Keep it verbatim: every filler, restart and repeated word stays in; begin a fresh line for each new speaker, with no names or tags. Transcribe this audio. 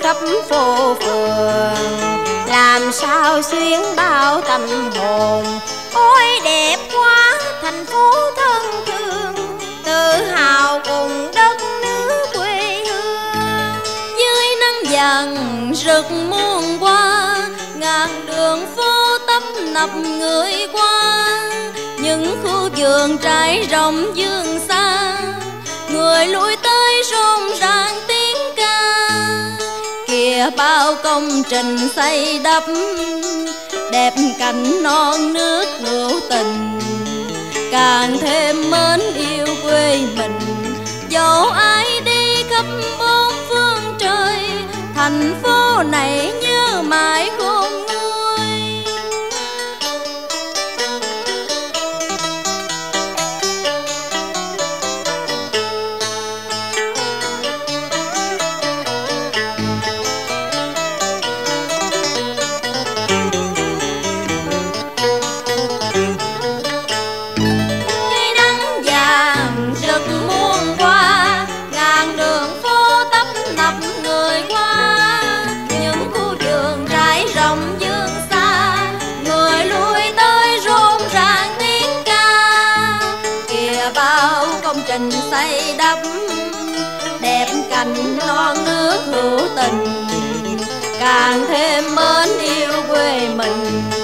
khắp phố phường, làm sao xuyến bao tâm hồn. Ôi đẹp quá thành phố thân thương, tự hào cùng đất nước quê hương.
Dưới nắng vàng rực muôn hoa, ngàn đường phố tấp nập người qua. Những khu vườn trải rộng dương xa, người lui tới rộn ràng tiếng ca. Kìa bao công trình xây đắp, đẹp cảnh non nước hữu tình, càng thêm mến yêu quê mình. Dẫu ai đi khắp bốn phương trời, thành phố này nhớ mãi khôn nguôi. Xây đắp đẹp cảnh non nước hữu tình, càng thêm mến yêu quê mình.